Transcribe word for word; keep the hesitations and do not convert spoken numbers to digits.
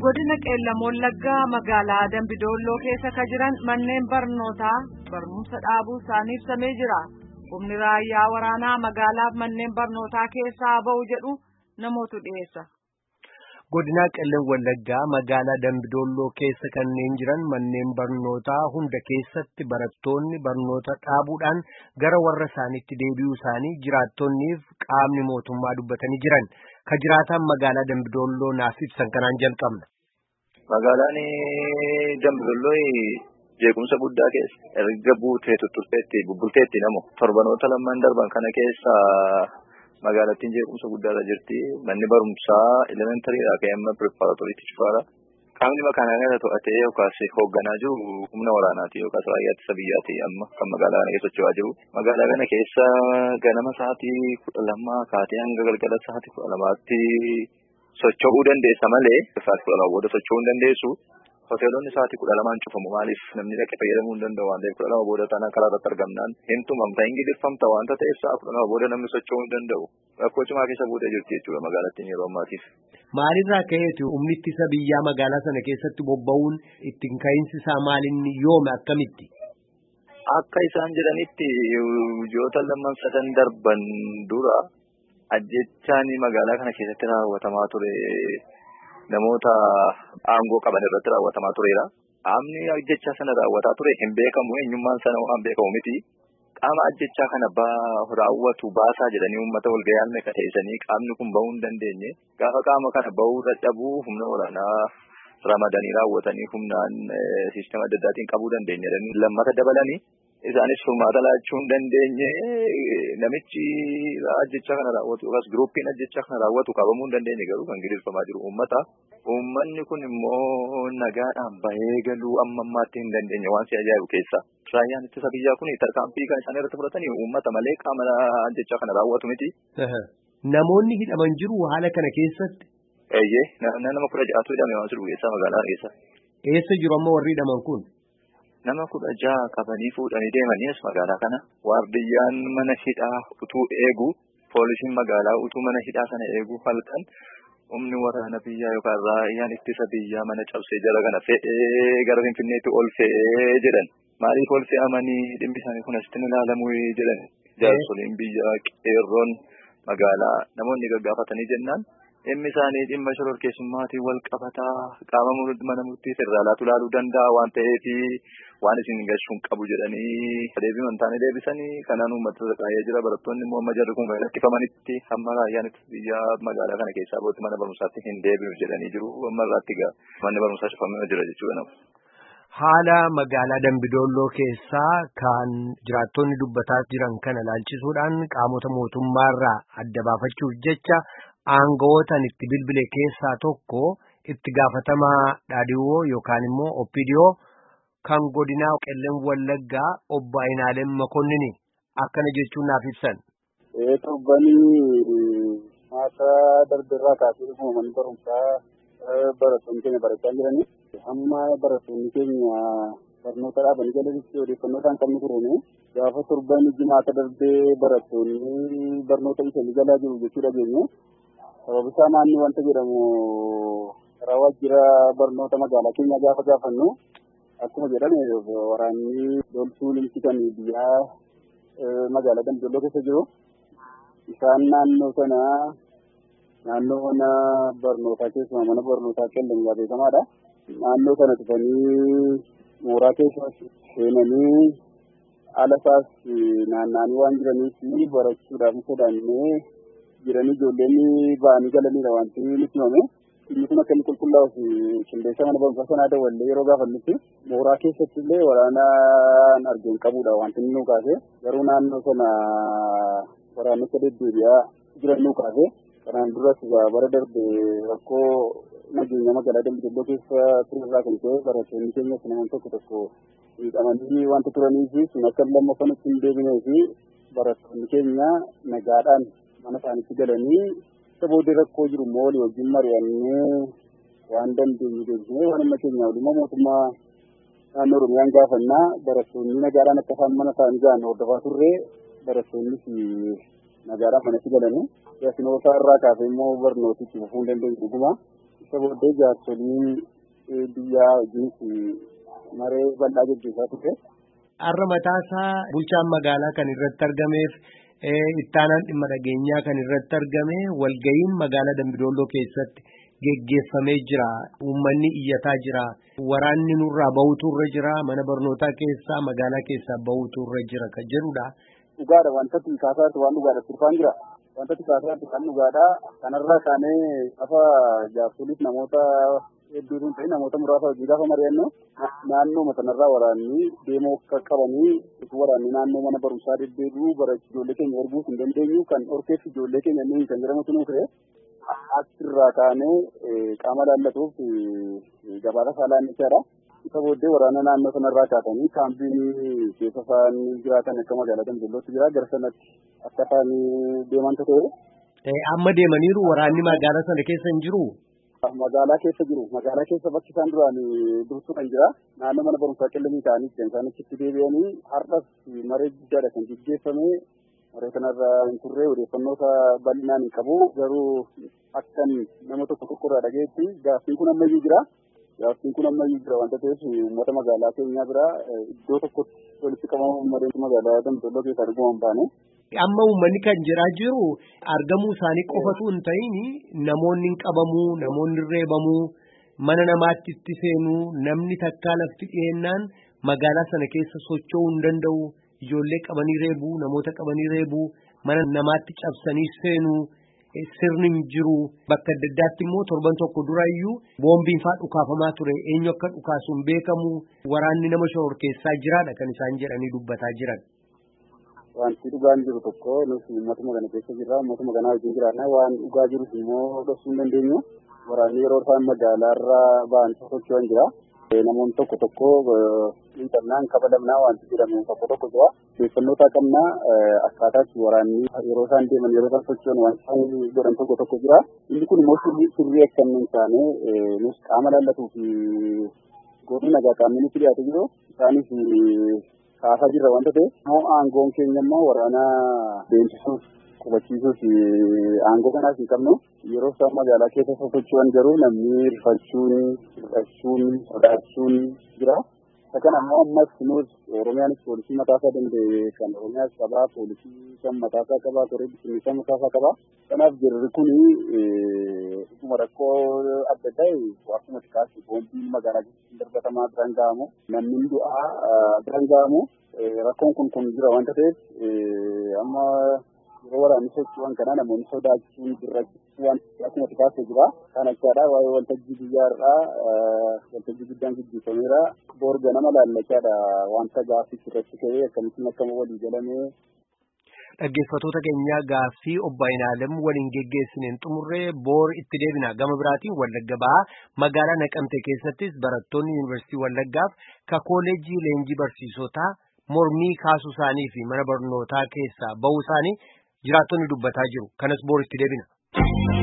Godina Qeellam Wallaggaa magaalaa Dambidolloo keessa ka jiran manneen barnootaa barumsa dhaabuu isaanii ibsamee jira. Humni raayyaa waraanaa magaalaaf manneen barnootaa keessaa ba'u jedhu namootu dhiyeessa. Godina Qeellam Wallaggaa magaalaa Dambidolloo keessa kanneen jiran manneen barnootaa hunda keessatti barattoonni barnoota dhaabuudhaan gara warra isaaniitti deebi'uu isaanii jiraattonniif qaamni mootummaa dubbatanii jiran. Ka jiraataan magaalaa Dambidolloo naaf ibsan kanaan jalqabna. Magaalaan Dambidolloo jeequmsa guddaa keessa erga buutee tutturteetti bubbulteetti namoo torbanoota lamaan darban kana keessa magaalattiin jeequmsa guddaarra jirti. Manni barumsaa elementarii fi preparatoriitti cufaara. Qaamni makaanaa to'atee yookaas hoogganaa jiru humna waraanaati yookaas raayyaa ittisa biyyaati amma kan magaalaa kana keessa socho'aa jiru. Magaalaa kana keessa ganama sa'aatii kudha lamaa kaatee hanga galgala sa'aatii kudha lamaatti socho'uu dandeessa malee sa'aatii kudha lama booda socho'uu hin dandeessu. Hoteelonni sa'aatii kudha lamaan cufamu maaliif namni dhaqee fayyadamuu hin danda'u waan ta'eef kudha lama booda taanaan karaa irratti argamnaan hin tumamta hin gidirfamta waanta ta'eef sa'a kudha lama booda namni socho'uu hin danda'u. Rakkoo cimaa keessa buutee jirti jechuudha magaalattiin yeroo ammaatiif. Maalirraa ka'eetu humni ittisa biyyaa magaalaa sana keessatti bobba'uun ittiin ka'iinsi isaa maalinni yoome akkamitti? Akka isaan jedhanitti guyyoota lamaan sadan darban dura ajjechaan magaalaa kana keessatti raawwatamaa ture namoota aangoo qaban irratti raawwatamaa tureera. Qaamni ajjechaa sana raawwataa ture hin beekamu eenyummaan sana waan beekamu miti. Qaama ajjechaa kana raawwatu baasaa jedhanii uummata walgayaan meeqa ta'isanii qaamni kun bahuu hin dandeenye. Gaafa qaama kana bahuu dadhabuu humna waraanaa ramadanii raawwatanii humnaan siistema adda addaatiin qabuu dandeenya jedhanii lammata dabalanii isaanis furmaata laachuu hin dandeenye namichi ajjechaa kana raawwatu yookaas giruuppiin ajjechaa kana raawwatu qabamuu hin dandeenye garuu kan gidirfamaa jiru uummata. Uummanni kun immoo nagaadhaan bahee galuu amma ammaatti hin dandeenye waan si ajaa'ibu keessa. Raayyaan ittisa biyyaa kun tarkaanfii kan isaan irratti fudhatanii uummata malee qaama ajjechaa kana raawwatu miti. Namoonni hidhaman jiru haala kana keessatti? Eeyyee nama kudha ja'atu hidhame waan jiru keessa magaalaa keessa. Eessa jiru amma warri hidhaman kun? Nama kudha ja'a qabanii fuudhanii deemaniis magaalaa kana. Waardiyyaan mana hidhaa utuu eegu poolisiin magaalaa utuu mana hidhaa sana eegu halkan humni waraana biyyaa yookaan raayyaan ittisa biyyaa mana cabsee jala kana fe'ee gara Finfinneetti ol fe'ee jedhan. Maaliif ol fe'amanii dhimmi isaanii kun asitti ilaalamuu jedhan jaarsoliin biyyaa qeerroon magaalaa namoonni gaggaafatanii jennaan dhimmi isaanii dhimma shororkeessummaatiin wal qabataa qaama mana murtii federaalaatu ilaaluu danda'a waan ta'eef waan isin gashuun qabu jedhanii deebii mantaanii deebisanii kanaan uummata qaayee jira. Barattoonni immoo amma jarri kun lakkifamanitti hamma raayyaan ittisa biyyaa magaalaa kana keessaa bootti mana barumsaatti hin deebinu jedhanii jiru. Amma irraatti gaa manni barumsaa cufamee jira jechuudha nama. Haala magaalaa Dambidolloo keessaa kan jiraattonni dubbataa jiran kana ilaalchisuudhaan qaamota mootummaarraa adda baafachuuf jecha aangawoota itti bilbile keessaa tokko itti gaafatamaa dhaadhiwoo yookaan immoo oppidiyoo kan godinaa Qeellam Wallaggaa obbo Ayinaalem Makonnini akkana jechuun naaf ibsan. Ee torbanii maasaa darbirraa kaasee dhufuma manni barumsaa barattoonni keenya barachaa jiranii. Amma barattoonni keenya barnoota dhaabanii galanitti odeeffannoo isaan qabnu turuuni. Gaafa torban jimaata darbee barattoonni barnoota isaanii galaa jiru jechuu dhageenya. Sababni isaa naannoo wanta jedhamu karaa waajjira barnoota magaalaa keenya gaafa gaafannu akkuma jedhame waraanni loltuu limsi kan biyyaa magaalaa Dambidolloo keessa jiru. Isaan naannoo sana naannoo mana barnootaa keessumaa mana barnootaa Qeellam beekamaadha. Naannoo sana dhufanii mooraa keessa seenanii ala isaas naanna'anii waan jiraniif barachuudhaaf sodaannee jiranii ijoolleen ba'anii galaniidha wanti nutti himame. Inni kun akka inni qulqullaa'uuf qindeessa mana barumsaa sanaa dawwallee yeroo gaafannutti mooraa keessatti illee waraanaan argeen qabuudha wanti inni nu kaase. Garuu naannoo sana waraanicha deddeebi'aa jiran nu kaase. Kanaan duras bara darbe rakkoo nageenya magaalaa Dambidolloo keessa turerraa kan ta'e barattoonni keenya namoonni tokko tokko miidhamanii wanta turanii fi sun akka lammaffan itti hin deebinee fi barattoonni keenya nagaadhaan mana isaaniitti galanii isa booddee rakkoo jiru immoo walii wajjin mari'annee waan dandeenyu deebisnee waan amma keenya waliin mootummaa naannoo Oromiyaan gaafannaa barattoonni nagaadhaan akka isaan mana isaanii gahan hordofaa turre barattoonnis nagaadhaan manatti galanii. Yaasinoota irraa kaasee immoo barnooti itti fufuu hin dandeenye dhuguma. Isa booddee jaarsolii biyyaa wajjinis maree bal'aa gaggeessaa ture. Har'a mataasaa bulchaan magaalaa kan irratti argameef ittaanaan dhimma dhageenyaa kan irratti argame walga'iin magaalaa Dambidolloo keessatti geggeeffamee jira. Uummanni iyyataa jira. Waraanni nurraa bahuutu irra jira. Mana barnootaa keessaa magaalaa keessaa bahuutu irra jira kan jedhudha. Dhugaadha wanta tikaasaatti waan dhugaadha turfaan jira. Wanta tikaasaatti kan dhugaadha. Kanarraa kaanee afa jaarsoliif namoota hedduutu ta'e namoota muraasa hojii gaafa mari'annu naannoo sanarraa waraanni deemoo akka qabanii waraanni naannoo mana barumsaa deddeebi'uu bara ijoollee keenya erguuf hin dandeenyu kan orkeef ijoollee keenya ni kan jedhamutu nu ta'e achirraa kaanee qaama laallatuuf gabaasa saalaan ijaara. Isa booddee waraana naannoo sanarraa kaatanii kaampiin keessa isaanii jiraatan akka magaalaa Dambidollootti jira gara sanatti akka isaanii deemantu ta'e. Amma deemaniiru waraanni magaalaa sana keessa hin jiru. Magaalaa keessa jiru. Magaalaa keessa bakki isaan duraan dursu kan jira. Naannoo mana barumsaa qillamii ta'anii kan isaan achitti deebi'anii har'as maree guddaadha kan gaggeeffame. Maree kanarra hin turre odeeffannoo bal'inaan hin qabu. Garuu akkan nama tokko tokko irraa dhageetti gaaffiin kun ammayyuu jira. Gaaffiin kun ammayyuu jira wanta ta'eef uummata magaalaa keenyaa bira iddoo tokkotti walitti qabamu maree magaalaa Dambidolloo keessaa arguu hin baane. Amma uummanni kan jedhaa jiru argamuu isaanii qofatu hin ta'in namoonni hin qabamuu, namoonni reebamuu, mana namaatti itti seenuu, namni takkaa lafti dhiyeennaan magaalaa sana keessa socho'uu hin danda'u, ijoollee qabanii reebuu, namoota qabanii reebuu, mana namaatti cabsanii seenuu, sirni hin jiru. Bakka adda addaatti immoo torban tokko dura iyyuu boombiin fa'aa dhukaafamaa ture. Eenyu akka dhukaasu hin beekamu. Waraanni nama shororkeessaa jiraadha kan isaan jedhanii dubbataa jiran. Wanti dhugaan jiru tokko nuti uummatuma kana keessa jirra. Uummatuma kanaa wajjin jiraanna. Waan dhugaa jirus immoo dhoksuu hin dandeenyu. Waraanni yeroo isaan magaalaarraa ba'an socho'an jira. Namoonni tokko tokko intarnaan kabalamnaa wanti jedhamu tokko tokko jira. Odeeffannoo qabna akkaataa itti waraanni yeroo isaan deeman yeroo isaan socho'an wanti godhan tokko tokko jira. Inni kun immoo sirrii akka hin taane nus qaama lallatuu fi gootni nagaa qaamni nutti dhiyaate jiru. Isaanis kaasaa jirra wanta ta'e immoo aangoon keenya immoo waraana deemsisuuf qubachiisuuf aangoo kanaas hin qabnu. Yeroo isaan magaalaa keessa socho'an garuu namni rifachuun, hir'achuun, sodaachuun jira. Isa kana immoo ammas nuus Oromiyaanis poolisii mataasaa danda'e kan Oromiyaas qabaa, poolisii kan mataasaa qabaa, toree bisimilsaa mataasaa qabaa. Kanaaf jirri kuni dhuguma rakkoo adda ta'e akkuma xiqqaatti boombiin magaalaa keessatti darbatamaa biraan ga'amu, namni du'aa biraan ga'amu. Rakkoon kun kun jira wanta ta'eef amma yeroo waraanni socho'an kana namoonni sodaachuun jirrachuun wanti akkuma xiqqaatti jira. Kan achaadhaa waa'ee waltajjii biyyaarraa waltajjii guddaan gaggeeffameera. Boorga nama laallachaadha wanta gaaffii irratti ka'ee akkamittiin akkama walii galamee. Dhaggeeffattoota keenyaa gaaffii obbo Ayinaalem waliin geggeessineen xumurree boor itti deebina. Gama biraatiin Wallagga Bahaa magaalaa Naqamtee keessattis barattoonni yuunivarsiitii Wallaggaaf ka kooleejii leenjii barsiisotaa mormii kaasuu isaanii fi mana barnootaa keessaa bahuu isaanii jiraattonni dubbataa jiru. Kanas boor itti deebina.